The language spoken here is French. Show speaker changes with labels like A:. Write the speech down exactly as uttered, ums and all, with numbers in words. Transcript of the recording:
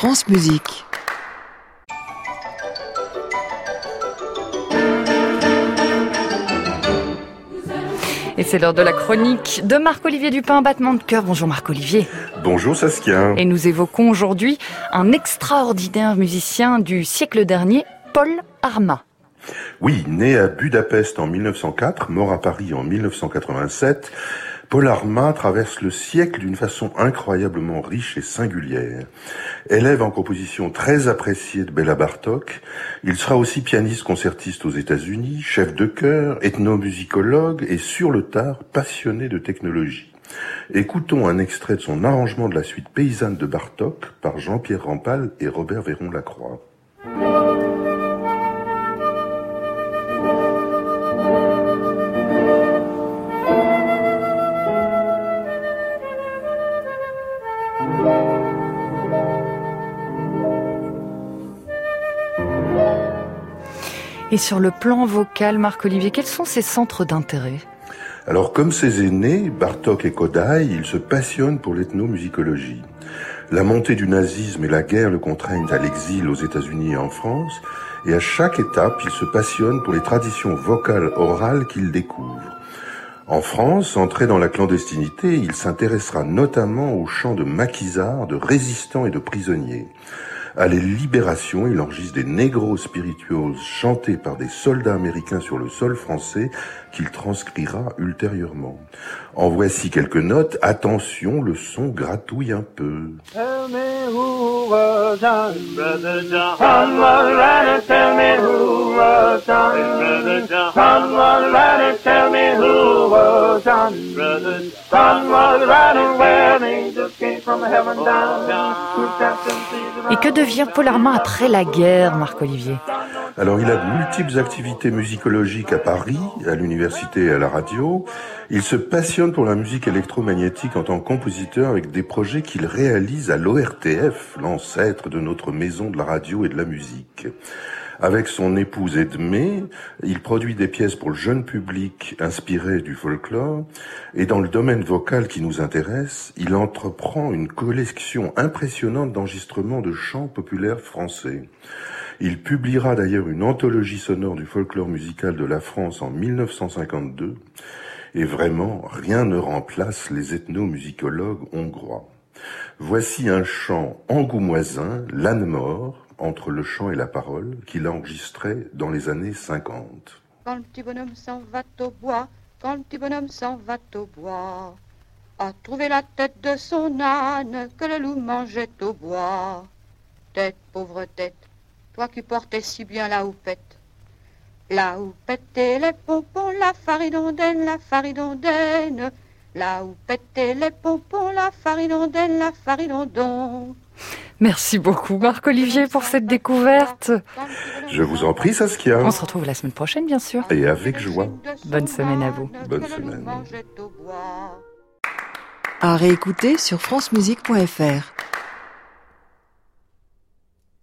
A: France Musique.
B: Et c'est l'heure de la chronique de Marc-Olivier Dupin, Battement de cœur. Bonjour Marc-Olivier.
C: Bonjour Saskia.
B: Et nous évoquons aujourd'hui un extraordinaire musicien du siècle dernier, Paul Arma.
C: Oui, né à Budapest en mille neuf cent quatre, mort à Paris en mille neuf cent quatre-vingt-sept, Paul Arma traverse le siècle d'une façon incroyablement riche et singulière. Élève en composition très apprécié de Béla Bartók, il sera aussi pianiste-concertiste aux États-Unis, chef de chœur, ethnomusicologue et sur le tard passionné de technologie. Écoutons un extrait de son arrangement de la suite paysanne de Bartók par Jean-Pierre Rampal et Robert Véron-Lacroix.
B: Et sur le plan vocal, Marc-Olivier, quels sont ses centres d'intérêt ?
C: Alors, comme ses aînés, Bartók et Kodály, il se passionne pour l'ethnomusicologie. La montée du nazisme et la guerre le contraignent à l'exil aux États-Unis et en France, et à chaque étape, il se passionne pour les traditions vocales orales qu'il découvre. En France, entré dans la clandestinité, il s'intéressera notamment aux chants de maquisards, de résistants et de prisonniers. À la Libération, il enregistre des negros spirituoses chantés par des soldats américains sur le sol français qu'il transcrira ultérieurement. En voici quelques notes. Attention, le son gratouille un peu. Tell me who was John, brother John. John was right, tell me who was John, brother John. John was right, tell me who was John, brother John was right, where the angels came from heaven down.
B: Et que devient Paul Arma après la guerre, Marc-Olivier ?
C: Alors, il a de multiples activités musicologiques à Paris, à l'université et à la radio. Il se passionne pour la musique électromagnétique en tant que compositeur avec des projets qu'il réalise à l'O R T F, l'ancêtre de notre maison de la radio et de la musique. Avec son épouse Edmé, il produit des pièces pour le jeune public inspirées du folklore. Et dans le domaine vocal qui nous intéresse, il entreprend une collection impressionnante d'enregistrements de chants populaires français. Il publiera d'ailleurs une anthologie sonore du folklore musical de la France en mille neuf cent cinquante-deux. Et vraiment, rien ne remplace les ethnomusicologues hongrois. Voici un chant angoumoisin, l'âne mort, entre le chant et la parole, qu'il a enregistré dans les années cinquante.
D: Quand le petit bonhomme s'en va au bois, quand le petit bonhomme s'en va au bois, a trouvé la tête de son âne que le loup mangeait au bois. Tête, pauvre tête, toi qui portais si bien la houppette. La houppette et les pompons, la faridondaine, la faridondaine. La houppette et les pompons, la faridondaine, la faridondon.
B: Merci beaucoup Marc-Olivier pour cette découverte.
C: Je vous en prie Saskia.
B: On se retrouve la semaine prochaine bien sûr.
C: Et avec joie.
B: Bonne semaine à vous.
C: Bonne semaine.
A: À réécouter sur francemusique point f r.